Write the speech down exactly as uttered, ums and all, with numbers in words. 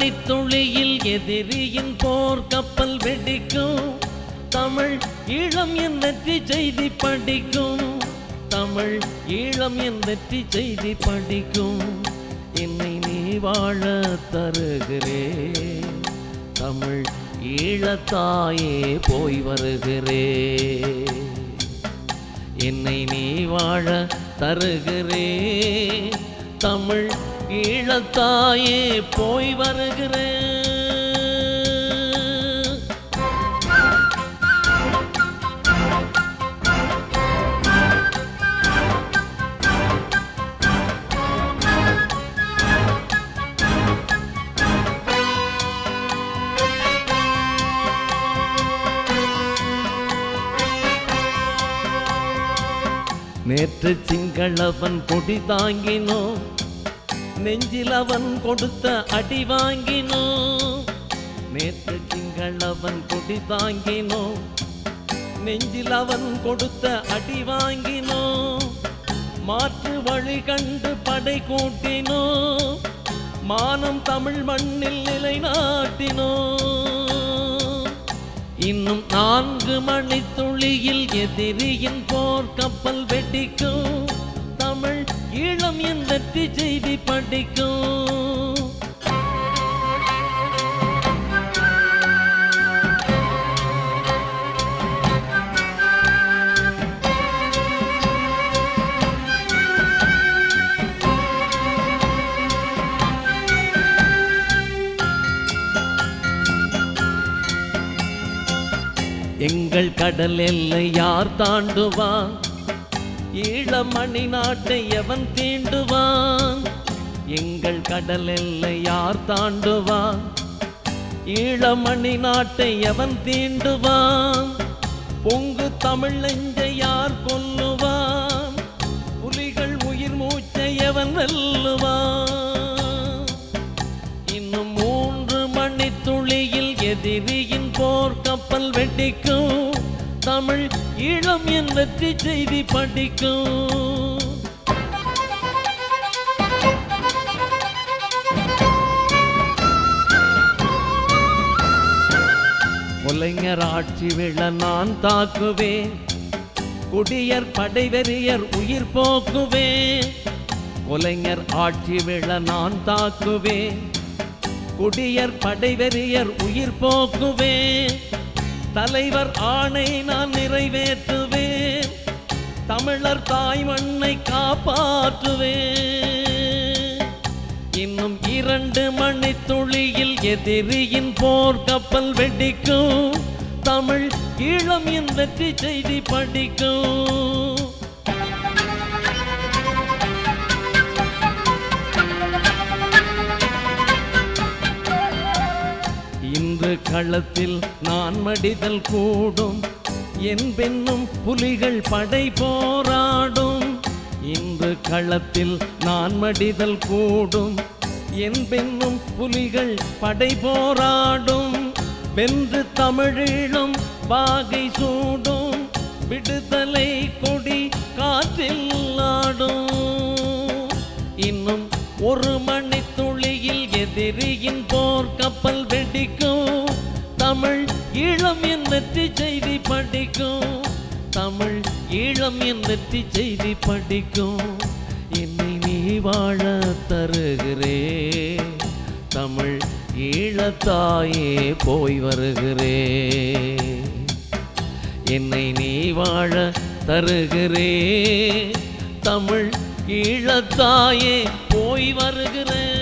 மணித்துளியில் எதிரியின் போர் கப்பல் வெடிக்கும். தமிழ் ஈழம் என் வெற்றி செய்தி படிக்கும். தமிழ் ஈழம் என் வெற்றி செய்தி படிக்கும். என்னை நீ வாழ தருகிறேன். தமிழ் ஈழத்தாயே போய் வருகிறேன். என்னை நீ வாழ தருகிறேன். தமிழ் ஈழத்தாயே போய் வருகிறேன். நேற்று சிங்களவன் கொடி தாங்கினோம். நெஞ்சில் அவன் கொடுத்த அடி வாங்கினோம். நேற்று சிங்களவன் கொடி தாங்கினோம். நெஞ்சில் அவன் கொடுத்த அடி வாங்கினோம். மாற்று வழி கண்டு படை கூட்டினோம். மானம் தமிழ் மண்ணில் நிலைநாட்டினோம். இன்னும் நான்கு மணித்துளியில் எதிரியின் போர் கப்பல் வெடிக்கும். தமிழ் ஈழம் என் வெற்றி செய்தி படிக்கும். எங்கள் கடல் எல்லை யார் தாண்டுவான்? ஈழமணி நாட்டை எவன் தீண்டுவான்? எங்கள் கடல் எல்லை யார் தாண்டுவான்? ஈழமணி நாட்டை எவன் தீண்டுவான்? பொங்கு தமிழ் நெஞ்சை யார் கொல்லுவான்? புலிகள் உயிர் மூச்சை எவன் வெல்லுவான்? இன்னும் மூன்று மணித்துளியில் எதிரியின் போர் கப்பல் வெடிக்கும். தமிழ் ஈழம் என் வெற்றி செய்தி படிக்கும். கொலைஞர் ஆட்சி விழ நான் தாக்குவேன். குடியர் படைவெறியர் உயிர் போக்குவேன். கொலைஞர் ஆட்சி விழ நான் தாக்குவேன். குடியர் படைவெறியர் உயிர் போக்குவேன். தலைவர் ஆணை நான் நிறைவேற்றுவேன். தமிழர் தாய் மண்ணை காப்பாற்றுவேன். இன்னும் இரண்டு மணித்துளியில் எதிரியின் போர் கப்பல் வெடிக்கும். தமிழ் ஈழம் என் வெற்றி செய்தி படிக்கும். இன்று களத்தில் நான் மடிதல் கூடும். என் பெண்ணும் புலிகள் படை போராடும். இன்று களத்தில் நான் மடிதல் கூடும். என் பெண்ணும் புலிகள் படை போராடும். வென்று தமிழீழம் வாகை சூடும். விடுதலை கொடி காற்றில் ஆடும். இன்னும் ஒரு மணித்துளியில் எதிரியின் போர் கப்பல் வெடிக்கும். தமிழ் ஈழம் என் வெற்றி செய்தி படிக்கும். தமிழ் ஈழம் என் வெற்றி செய்தி படிக்கும். என்னை நீ வாழ தருகிறேன். தமிழ் ஈழத்தாயே போய் வருகிறேன். என்னை நீ வாழ தருகிறேன். தமிழ் ஈழத்தாயே போய் வருகிறேன்.